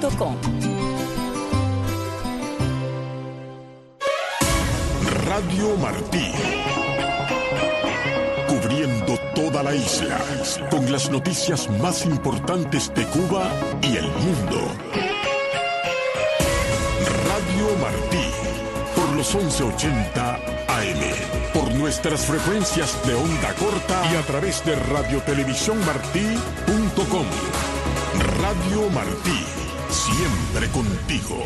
radio.com. Radio Martí. Cubriendo toda la isla, con las noticias más importantes de Cuba y el mundo. Radio Martí, por los 1180 AM, por nuestras frecuencias de onda corta y a través de radiotelevisiónmartí.com. Radio Martí, siempre contigo.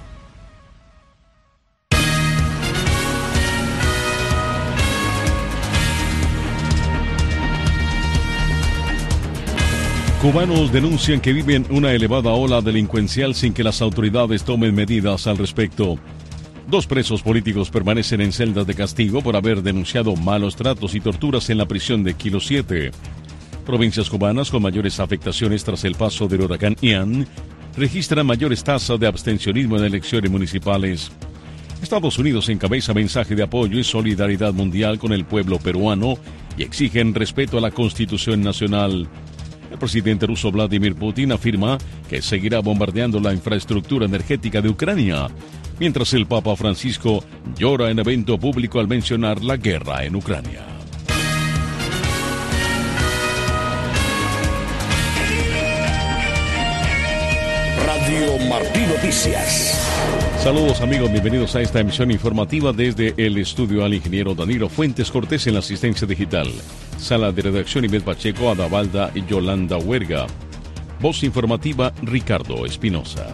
Cubanos denuncian que viven una elevada ola delincuencial sin que las autoridades tomen medidas al respecto. 2 presos políticos permanecen en celdas de castigo por haber denunciado malos tratos y torturas en la prisión de Kilo 7. Provincias cubanas con mayores afectaciones tras el paso del huracán Ian registran mayores tasas de abstencionismo en elecciones municipales. Estados Unidos encabeza mensaje de apoyo y solidaridad mundial con el pueblo peruano y exigen respeto a la Constitución Nacional. El presidente ruso Vladimir Putin afirma que seguirá bombardeando la infraestructura energética de Ucrania, mientras el Papa Francisco llora en evento público al mencionar la guerra en Ucrania. Radio Martí Noticias. Saludos amigos, bienvenidos a esta emisión informativa desde el estudio al ingeniero Danilo Fuentes Cortés en la asistencia digital. Sala de redacción Ivette Pacheco, Adavalda y Yolanda Huerga. Voz informativa Ricardo Espinosa.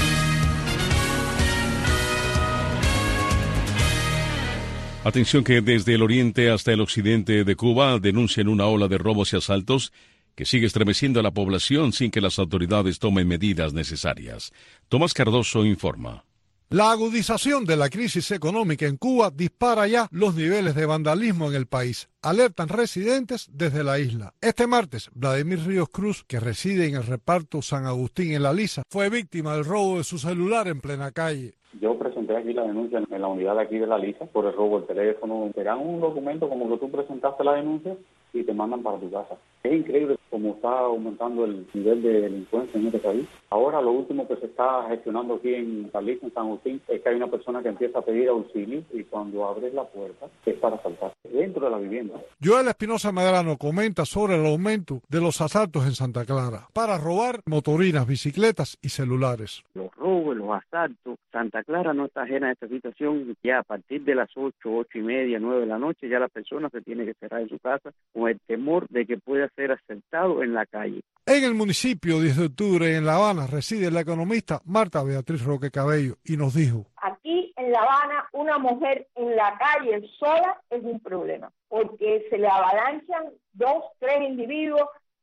Atención que desde el oriente hasta el occidente de Cuba denuncian una ola de robos y asaltos que sigue estremeciendo a la población sin que las autoridades tomen medidas necesarias. Tomás Cardoso informa. La agudización de la crisis económica en Cuba dispara ya los niveles de vandalismo en el país. Alertan residentes desde la isla. Este martes, Vladimir Ríos Cruz, que reside en el reparto San Agustín en La Lisa, fue víctima del robo de su celular en plena calle. Yo presenté aquí la denuncia en la unidad de aquí de La Lisa por el robo del teléfono. Te dan un documento como que tú presentaste la denuncia y te mandan para tu casa. Es increíble cómo está aumentando el nivel de delincuencia en este país. Ahora lo último que se está gestionando aquí en La Lisa, en San Agustín, es que hay una persona que empieza a pedir auxilio y cuando abres la puerta es para asaltar dentro de la vivienda. Joel Espinosa Medrano comenta sobre el aumento de los asaltos en Santa Clara para robar motorinas, bicicletas y celulares. Los robos, los asaltos, Santa Clara no está ajena a esta situación. Ya a partir de las 8, 8:30, 9 de la noche, ya la persona se tiene que cerrar en su casa con el temor de que pueda ser asaltado en la calle. En el municipio 10 de octubre, en La Habana, reside la economista Marta Beatriz Roque Cabello y nos dijo: aquí en La Habana, una mujer en la calle sola es un problema, porque se le avalanchan 2, 3 individuos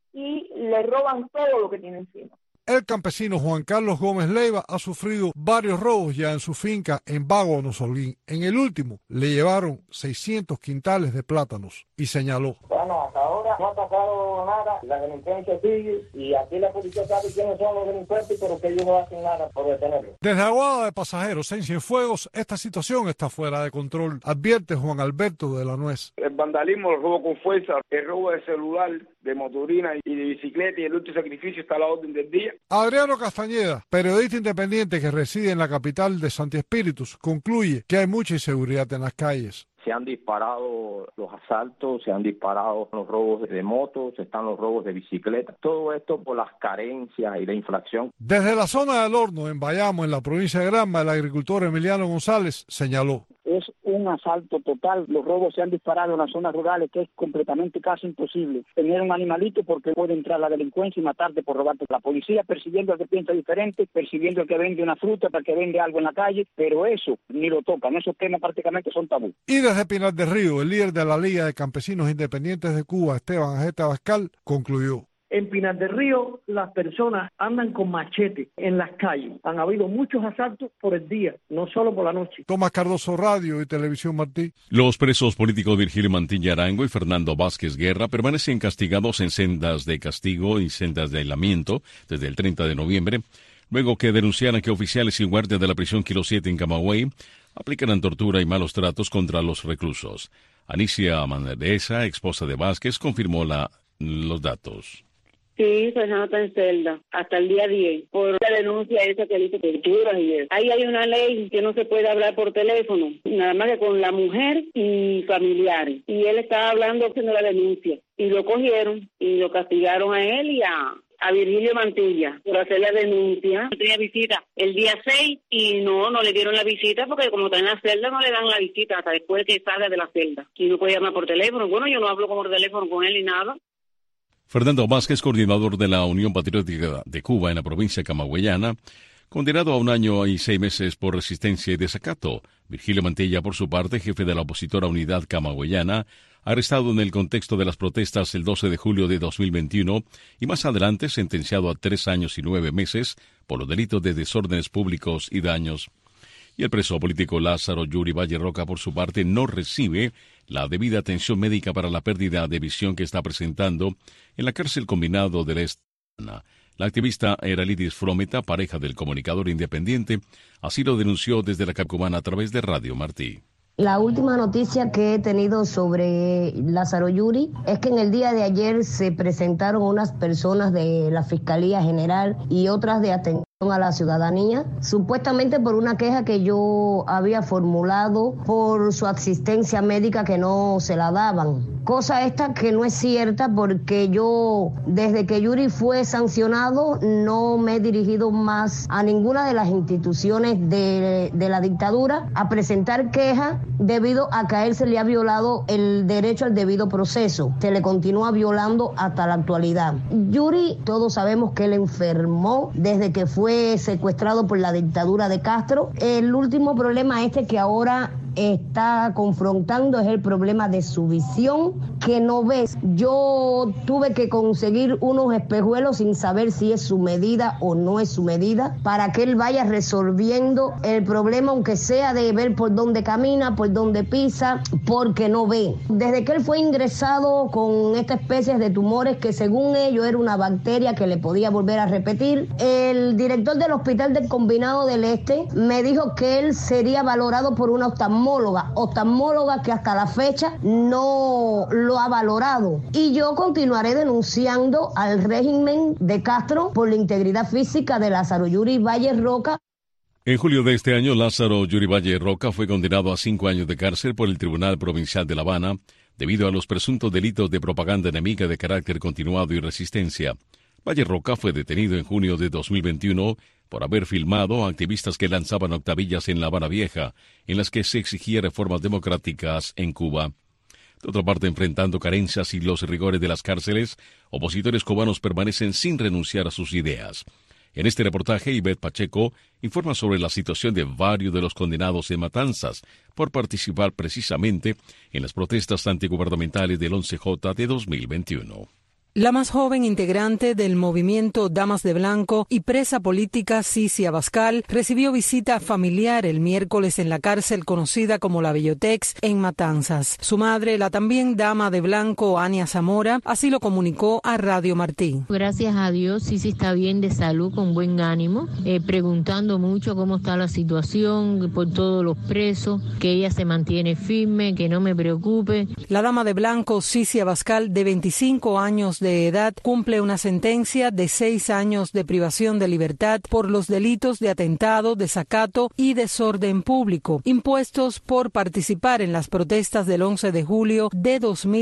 y le roban todo lo que tiene encima. El campesino Juan Carlos Gómez Leiva ha sufrido varios robos ya en su finca en Bago, Nosolguín. En el último le llevaron 600 quintales de plátanos y señaló: bueno, hasta ahora no ha pasado nada, la delincuencia sigue y aquí la policía sabe quiénes son los delincuentes, pero que ellos no hacen nada por detenerlos. Desde Aguada de Pasajeros en Cienfuegos, esta situación está fuera de control, advierte Juan Alberto de la Nuez. El vandalismo, el robo con fuerza, el robo de celular, de motorina y de bicicleta y el último sacrificio está a la orden del día. Adriano Castañeda, periodista independiente que reside en la capital de Santi Espíritus, concluye que hay mucha inseguridad en las calles. Se han disparado los asaltos, se han disparado los robos de motos, están los robos de bicicletas. Todo esto por las carencias y la inflación. Desde la zona del Horno, en Bayamo, en la provincia de Granma, el agricultor Emiliano González señaló: es un asalto total. Los robos se han disparado en las zonas rurales, que es completamente casi imposible tener un animalito porque puede entrar la delincuencia y matarte por robarte. La policía persiguiendo al que piensa diferente, persiguiendo al que vende una fruta, al que vende algo en la calle, pero eso ni lo tocan. Esos temas prácticamente son tabú. Y desde Pinar del Río, el líder de la Liga de Campesinos Independientes de Cuba, Esteban Ajeta Bascal, concluyó: en Pinar del Río las personas andan con machete en las calles. Han habido muchos asaltos por el día, no solo por la noche. Tomás Cardoso, Radio y Televisión Martí. Los presos políticos Virgilio Mantilla Arango y Fernando Vázquez Guerra permanecen castigados en celdas de castigo y celdas de aislamiento desde el 30 de noviembre, luego que denunciaran que oficiales y guardias de la prisión Kilo 7 en Camagüey aplicarán tortura y malos tratos contra los reclusos. Anicia Manresa, esposa de Vázquez, confirmó los datos. Sí, Fernando está en celda hasta el día 10 por la denuncia esa que dice torturas y eso. Ahí hay una ley que no se puede hablar por teléfono, nada más que con la mujer y familiares. Y él estaba hablando haciendo la denuncia y lo cogieron y lo castigaron a él y a Virgilio Mantilla por hacer la denuncia. Tenía visita el día 6 y no le dieron la visita porque como está en la celda no le dan la visita hasta después que salga de la celda. Y no puede llamar por teléfono. Bueno, yo no hablo por teléfono con él ni nada. Fernando Vázquez, coordinador de la Unión Patriótica de Cuba en la provincia camagüeyana, condenado a 1 año y 6 meses por resistencia y desacato. Virgilio Mantilla, por su parte, jefe de la opositora Unidad Camagüeyana, arrestado en el contexto de las protestas el 12 de julio de 2021 y más adelante sentenciado a 3 años y 9 meses por los delitos de desórdenes públicos y daños. Y el preso político Lázaro Yuri Valle Roca, por su parte, no recibe la debida atención médica para la pérdida de visión que está presentando en la cárcel combinado de la Estana. La activista Eralidis Frometa, pareja del comunicador independiente, así lo denunció desde la Capcubana a través de Radio Martí. La última noticia que he tenido sobre Lázaro Yuri es que en el día de ayer se presentaron unas personas de la Fiscalía General y otras de atención a la ciudadanía, supuestamente por una queja que yo había formulado por su asistencia médica que no se la daban. Cosa esta que no es cierta porque yo, desde que Yuri fue sancionado, no me he dirigido más a ninguna de las instituciones de la dictadura a presentar quejas debido a que a él se le ha violado el derecho al debido proceso. Se le continúa violando hasta la actualidad. Yuri, todos sabemos que él enfermó desde que fue secuestrado por la dictadura de Castro. El último problema que ahora está confrontando es el problema de su visión, que no ve. Yo tuve que conseguir unos espejuelos sin saber si es su medida o no es su medida, para que él vaya resolviendo el problema, aunque sea de ver por dónde camina, por dónde pisa, porque no ve. Desde que él fue ingresado con esta especie de tumores que según ellos era una bacteria que le podía volver a repetir, el director del Hospital del Combinado del Este me dijo que él sería valorado por una oftalmóloga que hasta la fecha no lo ha valorado. Y yo continuaré denunciando al régimen de Castro por la integridad física de Lázaro Yuri Valle Roca. En julio de este año, Lázaro Yuri Valle Roca fue condenado a 5 años de cárcel por el Tribunal Provincial de La Habana debido a los presuntos delitos de propaganda enemiga de carácter continuado y resistencia. Valle Roca fue detenido en junio de 2021 por haber filmado a activistas que lanzaban octavillas en La Habana Vieja, en las que se exigía reformas democráticas en Cuba. De otra parte, enfrentando carencias y los rigores de las cárceles, opositores cubanos permanecen sin renunciar a sus ideas. En este reportaje, Ivette Pacheco informa sobre la situación de varios de los condenados en matanzas por participar precisamente en las protestas antigubernamentales del 11J de 2021. La más joven integrante del movimiento Damas de Blanco y presa política Cici Abascal recibió visita familiar el miércoles en la cárcel conocida como la Bellotex en Matanzas. Su madre, la también dama de blanco Ania Zamora, así lo comunicó a Radio Martí. Gracias a Dios, Cici está bien de salud, con buen ánimo, preguntando mucho cómo está la situación por todos los presos, que ella se mantiene firme, que no me preocupe. La dama de blanco Cici Abascal, de 25 años de edad, cumple una sentencia de 6 años de privación de libertad por los delitos de atentado, desacato y desorden público, impuestos por participar en las protestas del 11 de julio de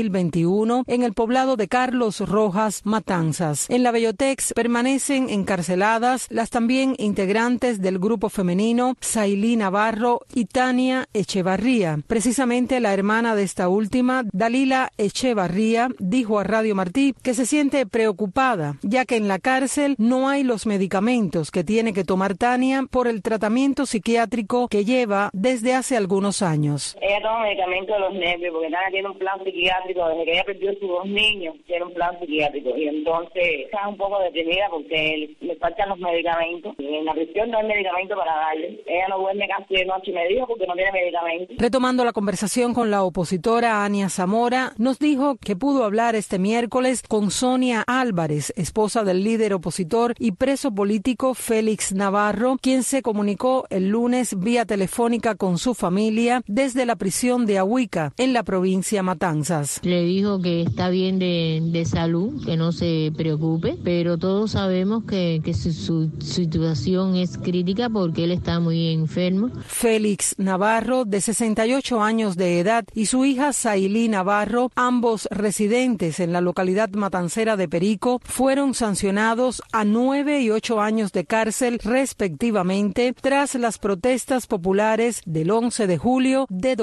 2021 en el poblado de Carlos Rojas, Matanzas. En la Bellotex permanecen encarceladas las también integrantes del grupo femenino Sailí Navarro y Tania Echevarría. Precisamente la hermana de esta última, Dalila Echevarría, dijo a Radio Martí que se siente preocupada, ya que en la cárcel no hay los medicamentos que tiene que tomar Tania por el tratamiento psiquiátrico que lleva desde hace algunos años. Ella toma medicamentos de los nervios, porque Tania tiene un plan psiquiátrico, desde que ella perdió sus 2 niños, tiene un plan psiquiátrico, y entonces está un poco deprimida porque le faltan los medicamentos. Y en la prisión no hay medicamento para darle. Ella no duerme casi de noche, me dijo, porque no tiene medicamento. Retomando la conversación con la opositora Ania Zamora, nos dijo que pudo hablar este miércoles con con Sonia Álvarez, esposa del líder opositor y preso político Félix Navarro, quien se comunicó el lunes vía telefónica con su familia desde la prisión de Ahuica, en la provincia Matanzas. Le dijo que está bien de salud, que no se preocupe, pero todos sabemos que su situación es crítica porque él está muy enfermo. Félix Navarro, de 68 años de edad, y su hija Sailí Navarro, ambos residentes en la localidad matancera de Perico, fueron sancionados a 9 y 8 años de cárcel respectivamente tras las protestas populares del 11 de julio de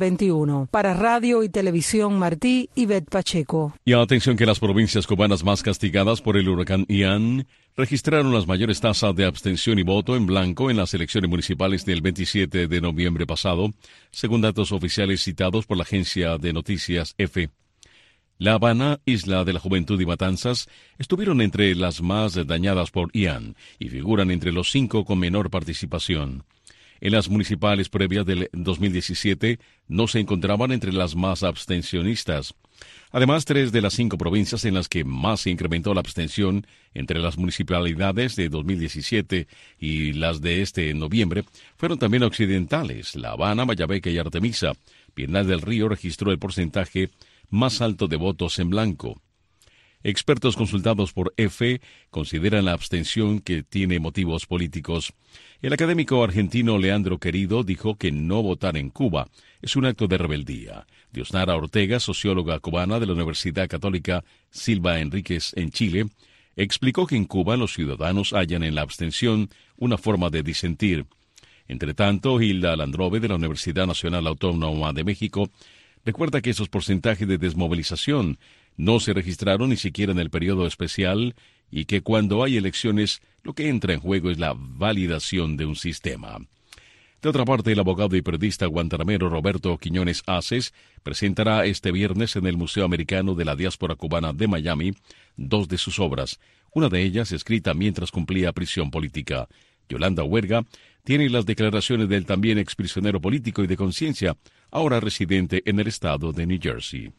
2021. Para Radio y Televisión Martí, Ivette Pacheco. Y atención que las provincias cubanas más castigadas por el huracán Ian registraron las mayores tasas de abstención y voto en blanco en las elecciones municipales del 27 de noviembre pasado, según datos oficiales citados por la agencia de noticias EFE. La Habana, Isla de la Juventud y Matanzas estuvieron entre las más dañadas por Ian y figuran entre los 5 con menor participación. En las municipales previas del 2017 no se encontraban entre las más abstencionistas. Además, 3 de las 5 provincias en las que más se incrementó la abstención entre las municipalidades de 2017 y las de este noviembre fueron también occidentales: La Habana, Mayabeque y Artemisa. Piedras del Río registró el porcentaje más alto de votos en blanco. Expertos consultados por EFE consideran la abstención que tiene motivos políticos. El académico argentino Leandro Querido dijo que no votar en Cuba es un acto de rebeldía. Diosnara Ortega, socióloga cubana de la Universidad Católica Silva Enríquez en Chile, explicó que en Cuba los ciudadanos hallan en la abstención una forma de disentir. Entre tanto, Hilda Landrove, de la Universidad Nacional Autónoma de México, recuerda que esos porcentajes de desmovilización no se registraron ni siquiera en el periodo especial y que cuando hay elecciones lo que entra en juego es la validación de un sistema. De otra parte, el abogado y periodista guantanamero Roberto Quiñones Aces presentará este viernes en el Museo Americano de la Diáspora Cubana de Miami 2 de sus obras, una de ellas escrita mientras cumplía prisión política. Yolanda Huerga tiene las declaraciones del también exprisionero político y de conciencia, ahora residente en el estado de New Jersey.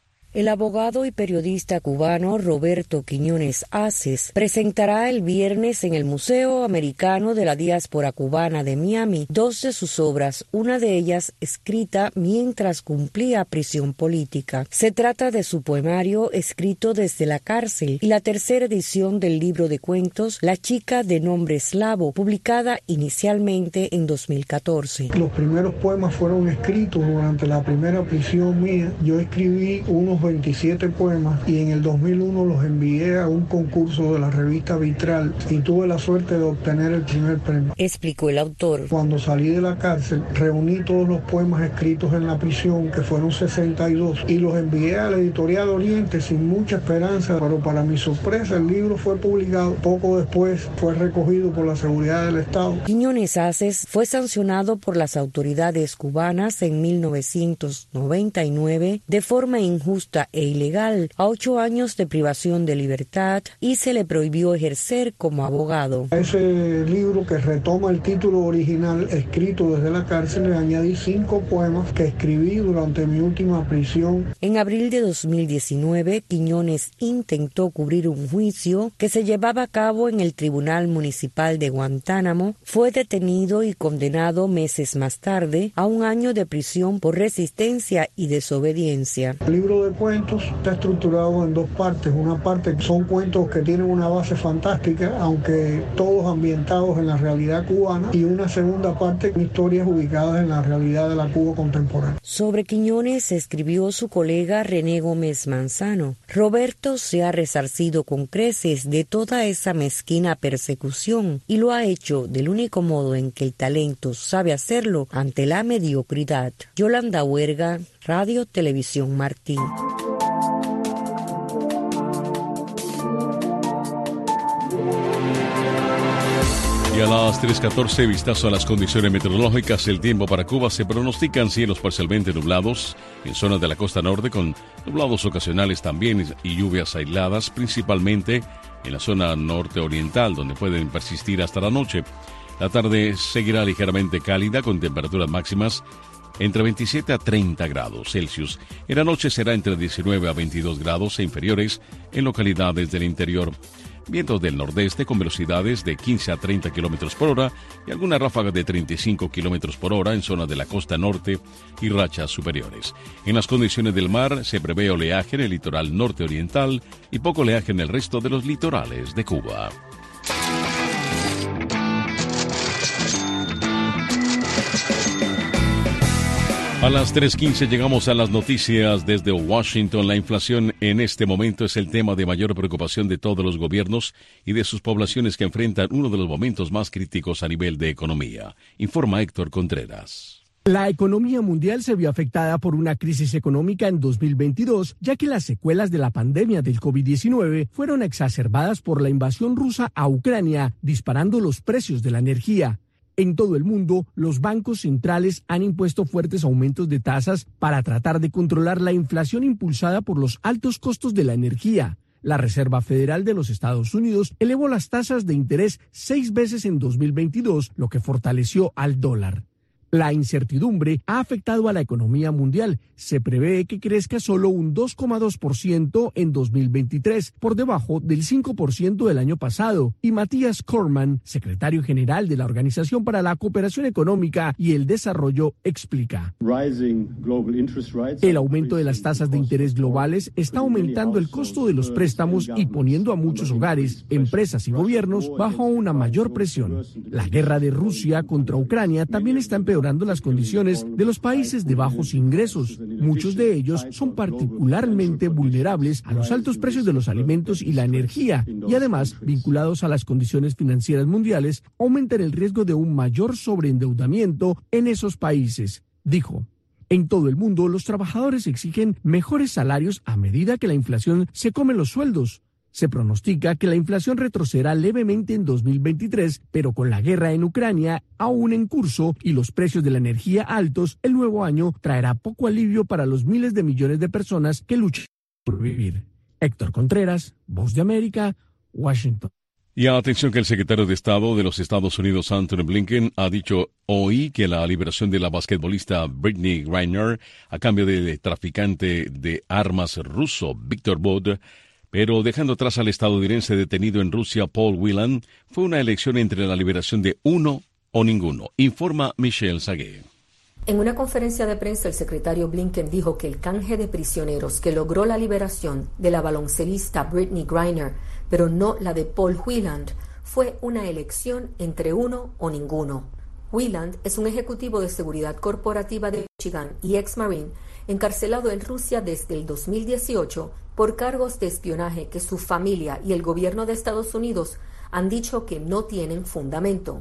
El abogado y periodista cubano Roberto Quiñones Aces presentará el viernes en el Museo Americano de la Diáspora Cubana de Miami 2 de sus obras, una de ellas escrita mientras cumplía prisión política. Se trata de su poemario escrito desde la cárcel y la tercera edición del libro de cuentos La chica de nombre eslavo, publicada inicialmente en 2014. Los primeros poemas fueron escritos durante la primera prisión mía. Yo escribí unos 27 poemas y en el 2001 los envié a un concurso de la revista Vitral y tuve la suerte de obtener el primer premio. Explicó el autor. Cuando salí de la cárcel reuní todos los poemas escritos en la prisión, que fueron 62, y los envié a la editorial Oriente sin mucha esperanza, pero para mi sorpresa el libro fue publicado. Poco después fue recogido por la seguridad del Estado. Quiñones Aces fue sancionado por las autoridades cubanas en 1999 de forma injusta e ilegal a 8 años de privación de libertad y se le prohibió ejercer como abogado. A ese libro, que retoma el título original escrito desde la cárcel, le añadí 5 poemas que escribí durante mi última prisión. En abril de 2019, Quiñones intentó cubrir un juicio que se llevaba a cabo en el Tribunal Municipal de Guantánamo. Fue detenido y condenado meses más tarde a 1 año de prisión por resistencia y desobediencia. El libro de cuentos está estructurado en 2 partes. Una parte son cuentos que tienen una base fantástica, aunque todos ambientados en la realidad cubana, y una segunda parte, historias ubicadas en la realidad de la Cuba contemporánea. Sobre Quiñones escribió su colega René Gómez Manzano. Roberto se ha resarcido con creces de toda esa mezquina persecución y lo ha hecho del único modo en que el talento sabe hacerlo, ante la mediocridad. Yolanda Huerga, Radio Televisión Martí. Y a las 3:14, vistazo a las condiciones meteorológicas. El tiempo para Cuba: se pronostican cielos parcialmente nublados en zonas de la costa norte, con nublados ocasionales también y lluvias aisladas, principalmente en la zona norte oriental, donde pueden persistir hasta la noche. La tarde seguirá ligeramente cálida, con temperaturas máximas entre 27 a 30 grados Celsius. En la noche será entre 19 a 22 grados e inferiores en localidades del interior. Vientos del nordeste con velocidades de 15 a 30 kilómetros por hora y alguna ráfaga de 35 kilómetros por hora en zonas de la costa norte y rachas superiores. En las condiciones del mar se prevé oleaje en el litoral norte oriental y poco oleaje en el resto de los litorales de Cuba. A las 3:15 llegamos a las noticias desde Washington. La inflación en este momento es el tema de mayor preocupación de todos los gobiernos y de sus poblaciones que enfrentan uno de los momentos más críticos a nivel de economía. Informa Héctor Contreras. La economía mundial se vio afectada por una crisis económica en 2022, ya que las secuelas de la pandemia del COVID-19 fueron exacerbadas por la invasión rusa a Ucrania, disparando los precios de la energía. En todo el mundo, los bancos centrales han impuesto fuertes aumentos de tasas para tratar de controlar la inflación impulsada por los altos costos de la energía. La Reserva Federal de los Estados Unidos elevó las tasas de interés 6 veces en 2022, lo que fortaleció al dólar. La incertidumbre ha afectado a la economía mundial. Se prevé que crezca solo un 2,2% en 2023, por debajo del 5% del año pasado. Y Matthias Cormann, secretario general de la Organización para la Cooperación Económica y el Desarrollo, explica: el aumento de las tasas de interés globales está aumentando el costo de los préstamos y poniendo a muchos hogares, empresas y gobiernos bajo una mayor presión. La guerra de Rusia contra Ucrania también está empeorando las condiciones de los países de bajos ingresos. Muchos de ellos son particularmente vulnerables a los altos precios de los alimentos y la energía, y además, vinculados a las condiciones financieras mundiales, aumentan el riesgo de un mayor sobreendeudamiento en esos países, dijo. En todo el mundo, los trabajadores exigen mejores salarios a medida que la inflación se come los sueldos. Se pronostica que la inflación retrocederá levemente en 2023, pero con la guerra en Ucrania aún en curso y los precios de la energía altos, el nuevo año traerá poco alivio para los miles de millones de personas que luchan por vivir. Héctor Contreras, Voz de América, Washington. Y atención que el secretario de Estado de los Estados Unidos, Antony Blinken, ha dicho hoy que la liberación de la basquetbolista Brittney Griner a cambio del traficante de armas ruso Viktor Bout, pero dejando atrás al estadounidense detenido en Rusia, Paul Whelan, fue una elección entre la liberación de uno o ninguno, informa Michelle Sagué. En una conferencia de prensa, el secretario Blinken dijo que el canje de prisioneros que logró la liberación de la baloncelista Brittney Griner, pero no la de Paul Whelan, fue una elección entre uno o ninguno. Whelan es un ejecutivo de seguridad corporativa de Michigan y ex-marine encarcelado en Rusia desde el 2018 por cargos de espionaje que su familia y el gobierno de Estados Unidos han dicho que no tienen fundamento.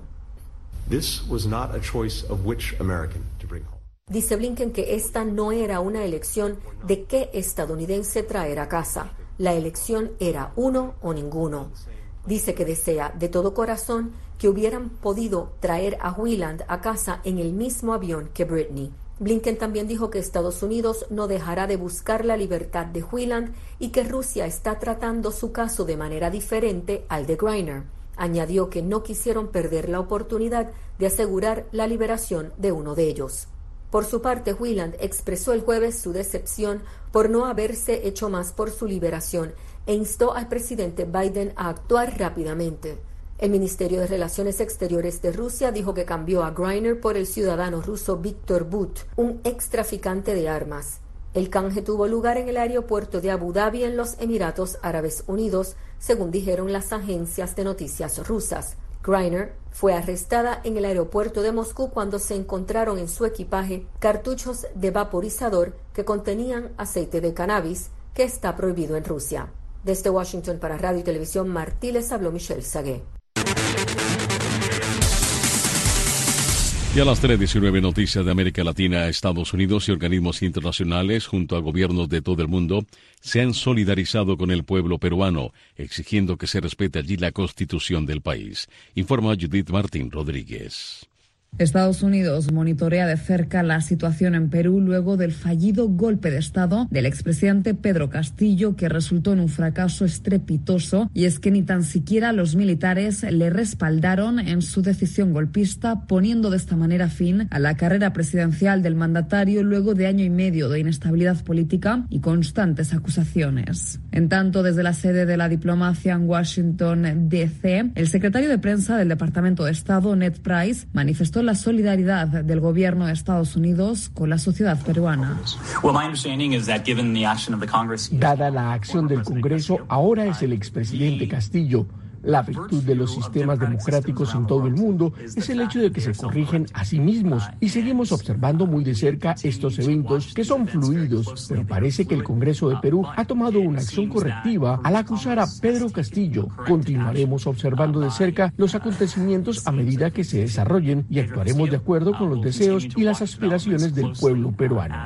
Dice Blinken que esta no era una elección de qué estadounidense traer a casa. La elección era uno o ninguno. Dice que desea de todo corazón que hubieran podido traer a Whelan a casa en el mismo avión que Brittney. Blinken también dijo que Estados Unidos no dejará de buscar la libertad de Whelan y que Rusia está tratando su caso de manera diferente al de Griner. Añadió que no quisieron perder la oportunidad de asegurar la liberación de uno de ellos. Por su parte, Whelan expresó el jueves su decepción por no haberse hecho más por su liberación e instó al presidente Biden a actuar rápidamente. El Ministerio de Relaciones Exteriores de Rusia dijo que cambió a Griner por el ciudadano ruso Viktor Bout, un ex traficante de armas. El canje tuvo lugar en el aeropuerto de Abu Dhabi en los Emiratos Árabes Unidos, según dijeron las agencias de noticias rusas. Griner fue arrestada en el aeropuerto de Moscú cuando se encontraron en su equipaje cartuchos de vaporizador que contenían aceite de cannabis, que está prohibido en Rusia. Desde Washington para Radio y Televisión Martí les habló Michelle Sagué. Y a las 3:19 noticias de América Latina, Estados Unidos y organismos internacionales junto a gobiernos de todo el mundo se han solidarizado con el pueblo peruano, exigiendo que se respete allí la constitución del país. Informa Judith Martín Rodríguez. Estados Unidos monitorea de cerca la situación en Perú luego del fallido golpe de Estado del expresidente Pedro Castillo, que resultó en un fracaso estrepitoso, y es que ni tan siquiera los militares le respaldaron en su decisión golpista, poniendo de esta manera fin a la carrera presidencial del mandatario luego de año y medio de inestabilidad política y constantes acusaciones. En tanto, desde la sede de la diplomacia en Washington, D.C., el secretario de prensa del Departamento de Estado, Ned Price, manifestó la solidaridad del gobierno de Estados Unidos con la sociedad peruana. Dada la acción del Congreso, ahora es el expresidente Castillo. La virtud de los sistemas democráticos en todo el mundo es el hecho de que se corrigen a sí mismos, y seguimos observando muy de cerca estos eventos que son fluidos, pero parece que el Congreso de Perú ha tomado una acción correctiva al acusar a Pedro Castillo. Continuaremos observando de cerca los acontecimientos a medida que se desarrollen y actuaremos de acuerdo con los deseos y las aspiraciones del pueblo peruano.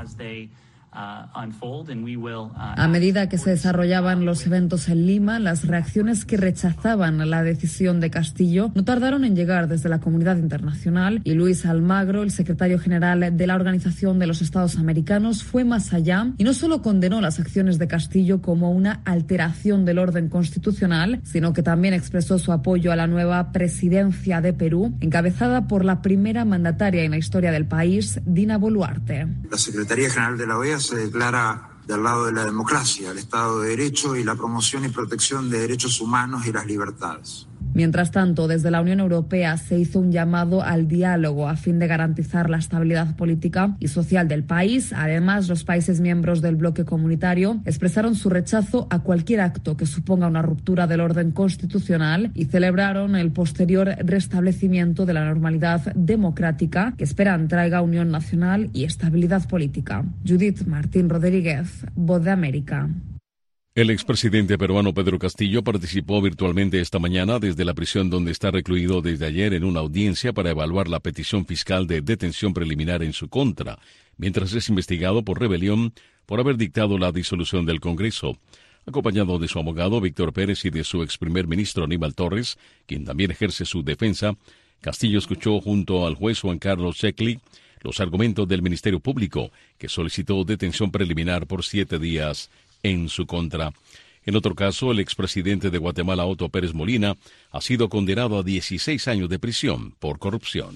A medida que se desarrollaban los eventos en Lima, las reacciones que rechazaban la decisión de Castillo no tardaron en llegar desde la comunidad internacional, y Luis Almagro, el secretario general de la Organización de los Estados Americanos, fue más allá y no solo condenó las acciones de Castillo como una alteración del orden constitucional, sino que también expresó su apoyo a la nueva presidencia de Perú, encabezada por la primera mandataria en la historia del país, Dina Boluarte. La Secretaría General de la OEA se declara del lado de la democracia, el Estado de Derecho y la promoción y protección de derechos humanos y las libertades. Mientras tanto, desde la Unión Europea se hizo un llamado al diálogo a fin de garantizar la estabilidad política y social del país. Además, los países miembros del bloque comunitario expresaron su rechazo a cualquier acto que suponga una ruptura del orden constitucional y celebraron el posterior restablecimiento de la normalidad democrática que esperan traiga unión nacional y estabilidad política. Judith Martín Rodríguez, Voz de América. El expresidente peruano Pedro Castillo participó virtualmente esta mañana desde la prisión donde está recluido desde ayer en una audiencia para evaluar la petición fiscal de detención preliminar en su contra, mientras es investigado por rebelión por haber dictado la disolución del Congreso. Acompañado de su abogado Víctor Pérez y de su ex primer ministro Aníbal Torres, quien también ejerce su defensa, Castillo escuchó junto al juez Juan Carlos Sheckley los argumentos del Ministerio Público, que solicitó detención preliminar por 7 días en su contra. En otro caso, el expresidente de Guatemala, Otto Pérez Molina, ha sido condenado a 16 años de prisión por corrupción.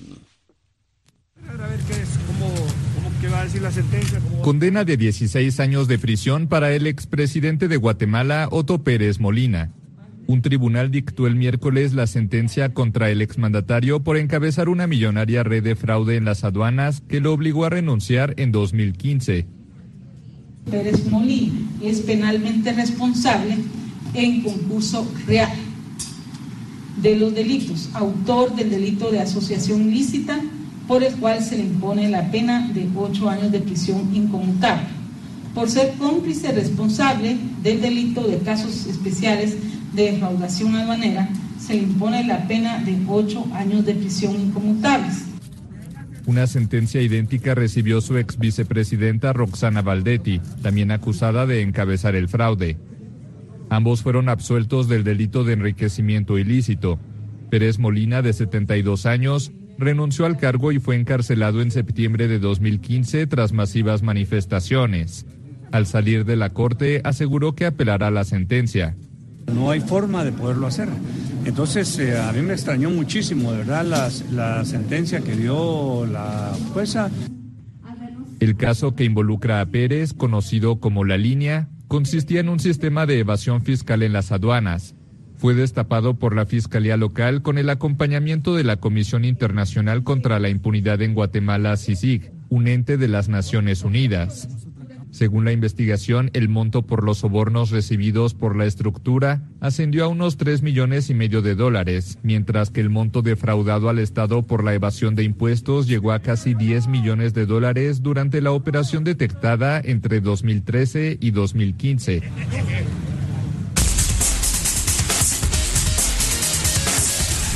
A ver qué va a decir la sentencia. Condena de 16 años de prisión para el expresidente de Guatemala, Otto Pérez Molina. Un tribunal dictó el miércoles la sentencia contra el exmandatario por encabezar una millonaria red de fraude en las aduanas que lo obligó a renunciar en 2015. Pérez Molina es penalmente responsable en concurso real de los delitos, autor del delito de asociación ilícita, por el cual se le impone la pena de 8 años de prisión inconmutable. Por ser cómplice responsable del delito de casos especiales de defraudación aduanera, se le impone la pena de 8 años de prisión inconmutables. Una sentencia idéntica recibió su ex vicepresidenta Roxana Valdetti, también acusada de encabezar el fraude. Ambos fueron absueltos del delito de enriquecimiento ilícito. Pérez Molina, de 72 años, renunció al cargo y fue encarcelado en septiembre de 2015 tras masivas manifestaciones. Al salir de la corte, aseguró que apelará la sentencia. No hay forma de poderlo hacer. Entonces, a mí me extrañó muchísimo, de verdad, la sentencia que dio la jueza. El caso que involucra a Pérez, conocido como La Línea, consistía en un sistema de evasión fiscal en las aduanas. Fue destapado por la Fiscalía Local con el acompañamiento de la Comisión Internacional contra la Impunidad en Guatemala, CICIG, un ente de las Naciones Unidas. Según la investigación, el monto por los sobornos recibidos por la estructura ascendió a unos $3,5 millones, mientras que el monto defraudado al Estado por la evasión de impuestos llegó a casi $10 millones durante la operación detectada entre 2013 y 2015.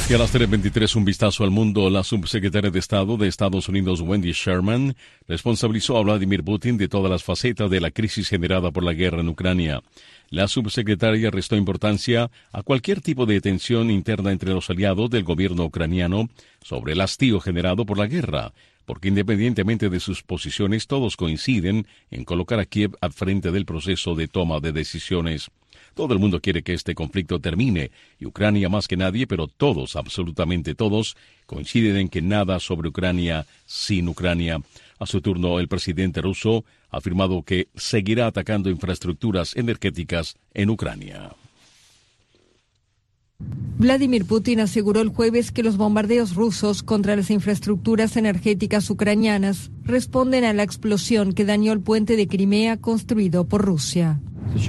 Y a las 3:23, un vistazo al mundo. La subsecretaria de Estado de Estados Unidos, Wendy Sherman, responsabilizó a Vladimir Putin de todas las facetas de la crisis generada por la guerra en Ucrania. La subsecretaria restó importancia a cualquier tipo de tensión interna entre los aliados del gobierno ucraniano sobre el hastío generado por la guerra, porque independientemente de sus posiciones, todos coinciden en colocar a Kiev al frente del proceso de toma de decisiones. Todo el mundo quiere que este conflicto termine, y Ucrania más que nadie, pero todos, absolutamente todos, coinciden en que nada sobre Ucrania sin Ucrania. A su turno, el presidente ruso ha afirmado que seguirá atacando infraestructuras energéticas en Ucrania. Vladimir Putin aseguró el jueves que los bombardeos rusos contra las infraestructuras energéticas ucranianas responden a la explosión que dañó el puente de Crimea construido por Rusia.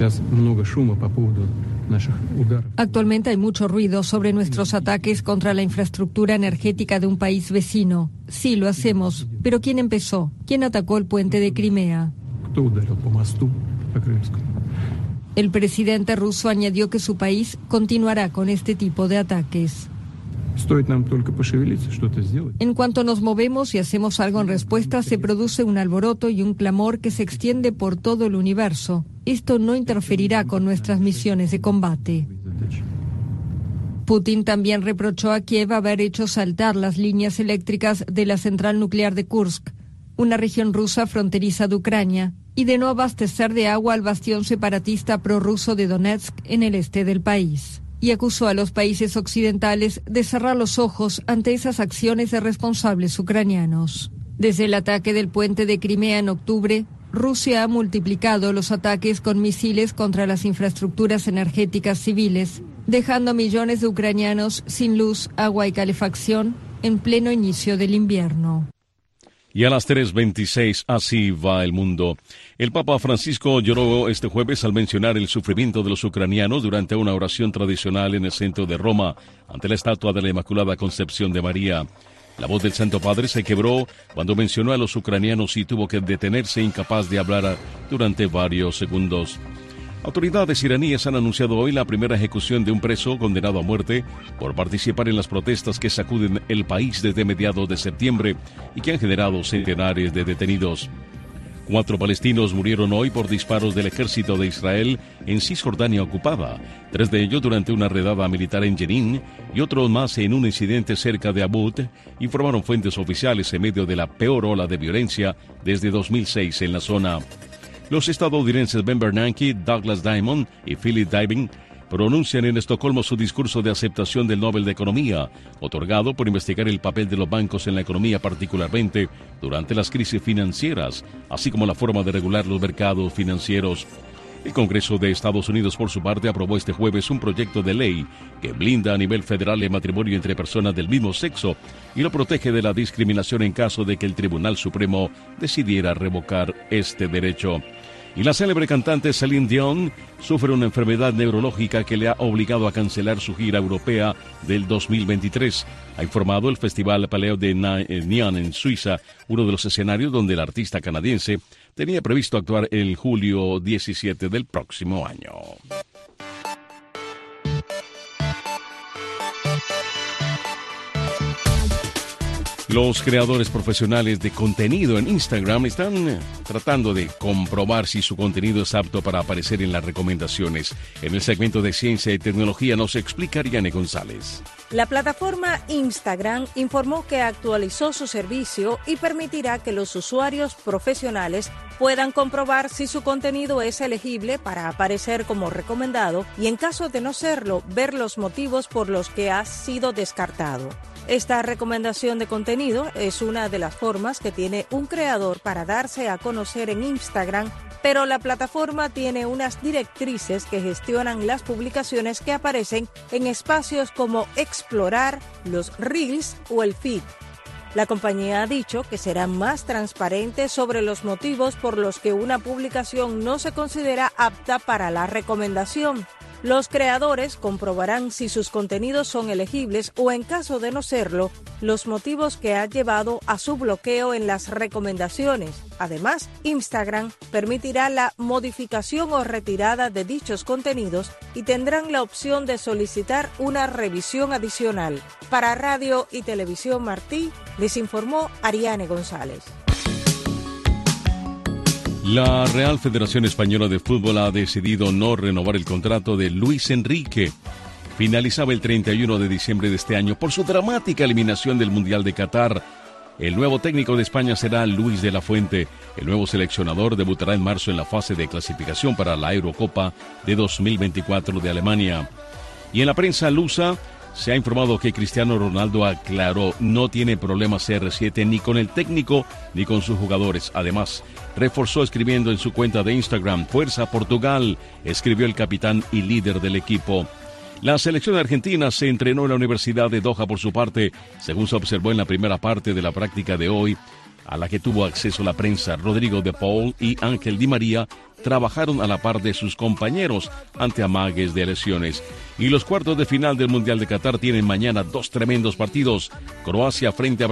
Actualmente hay mucho ruido sobre nuestros ataques contra la infraestructura energética de un país vecino. Sí, lo hacemos, pero ¿quién empezó? ¿Quién atacó el puente de Crimea? El presidente ruso añadió que su país continuará con este tipo de ataques. En cuanto nos movemos y hacemos algo en respuesta, se produce un alboroto y un clamor que se extiende por todo el universo. Esto no interferirá con nuestras misiones de combate. Putin también reprochó a Kiev haber hecho saltar las líneas eléctricas de la central nuclear de Kursk, una región rusa fronteriza de Ucrania, y de no abastecer de agua al bastión separatista prorruso de Donetsk en el este del país. Y acusó a los países occidentales de cerrar los ojos ante esas acciones de responsables ucranianos. Desde el ataque del puente de Crimea en octubre, Rusia ha multiplicado los ataques con misiles contra las infraestructuras energéticas civiles, dejando a millones de ucranianos sin luz, agua y calefacción en pleno inicio del invierno. Y a las 3:26, así va el mundo. El Papa Francisco lloró este jueves al mencionar el sufrimiento de los ucranianos durante una oración tradicional en el centro de Roma, ante la estatua de la Inmaculada Concepción de María. La voz del Santo Padre se quebró cuando mencionó a los ucranianos y tuvo que detenerse incapaz de hablar durante varios segundos. Autoridades iraníes han anunciado hoy la primera ejecución de un preso condenado a muerte por participar en las protestas que sacuden el país desde mediados de septiembre y que han generado centenares de detenidos. 4 palestinos murieron hoy por disparos del ejército de Israel en Cisjordania ocupada, 3 de ellos durante una redada militar en Jenin y otros más en un incidente cerca de Abud, informaron fuentes oficiales en medio de la peor ola de violencia desde 2006 en la zona. Los estadounidenses Ben Bernanke, Douglas Diamond y Philip Dybvig pronuncian en Estocolmo su discurso de aceptación del Nobel de Economía, otorgado por investigar el papel de los bancos en la economía, particularmente durante las crisis financieras, así como la forma de regular los mercados financieros. El Congreso de Estados Unidos, por su parte, aprobó este jueves un proyecto de ley que blinda a nivel federal el matrimonio entre personas del mismo sexo y lo protege de la discriminación en caso de que el Tribunal Supremo decidiera revocar este derecho. Y la célebre cantante Celine Dion sufre una enfermedad neurológica que le ha obligado a cancelar su gira europea del 2023, ha informado el Festival Palais de Nyon en Suiza, uno de los escenarios donde el artista canadiense tenía previsto actuar el julio 17 del próximo año. Los creadores profesionales de contenido en Instagram están tratando de comprobar si su contenido es apto para aparecer en las recomendaciones. En el segmento de Ciencia y Tecnología nos explica Ariane González. La plataforma Instagram informó que actualizó su servicio y permitirá que los usuarios profesionales puedan comprobar si su contenido es elegible para aparecer como recomendado y, en caso de no serlo, ver los motivos por los que ha sido descartado. Esta recomendación de contenido es una de las formas que tiene un creador para darse a conocer en Instagram, pero la plataforma tiene unas directrices que gestionan las publicaciones que aparecen en espacios como explorar, los reels o el feed. La compañía ha dicho que será más transparente sobre los motivos por los que una publicación no se considera apta para la recomendación. Los creadores comprobarán si sus contenidos son elegibles o, en caso de no serlo, los motivos que han llevado a su bloqueo en las recomendaciones. Además, Instagram permitirá la modificación o retirada de dichos contenidos y tendrán la opción de solicitar una revisión adicional. Para Radio y Televisión Martí, les informó Ariane González. La Real Federación Española de Fútbol ha decidido no renovar el contrato de Luis Enrique. Finalizaba el 31 de diciembre de este año por su dramática eliminación del Mundial de Qatar. El nuevo técnico de España será Luis de la Fuente. El nuevo seleccionador debutará en marzo en la fase de clasificación para la Eurocopa de 2024 de Alemania. Y en la prensa lusa se ha informado que Cristiano Ronaldo aclaró no tiene problemas CR7 ni con el técnico ni con sus jugadores. Además, reforzó escribiendo en su cuenta de Instagram: "Fuerza Portugal", escribió el capitán y líder del equipo. La selección argentina se entrenó en la Universidad de Doha por su parte, según se observó en la primera parte de la práctica de hoy, a la que tuvo acceso la prensa. Rodrigo de Paul y Ángel Di María trabajaron a la par de sus compañeros ante amagues de lesiones. Y los cuartos de final del Mundial de Qatar tienen mañana dos tremendos partidos. Croacia frente a